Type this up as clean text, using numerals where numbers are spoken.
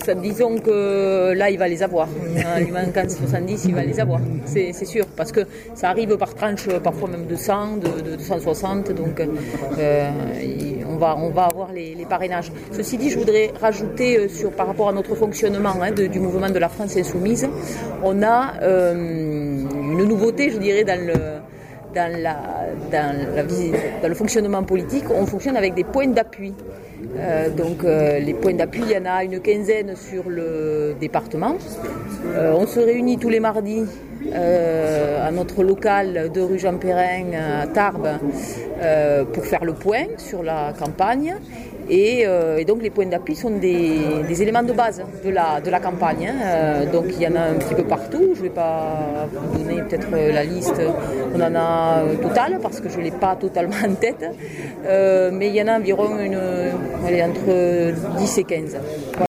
disons que là, il va les avoir. En lui manquant 70, il va les avoir. C'est sûr, parce que ça arrive par tranche, parfois même de 100, de 260. Donc, on va avoir les parrainages. Ceci dit, je voudrais rajouter par rapport à notre fonctionnement du mouvement de la France Insoumise, on a une nouveauté, je dirais, dans le fonctionnement politique. On fonctionne avec des points d'appui. Les points d'appui, il y en a une quinzaine sur le département. On se réunit tous les mardis à notre local de rue Jean Perrin à Tarbes pour faire le point sur la campagne. Et donc les points d'appui sont des éléments de base de la campagne. Donc il y en a un petit peu partout. Je ne vais pas vous donner peut-être la liste. On en a totale parce que je ne l'ai pas totalement en tête. Mais il y en a environ entre 10 et 15.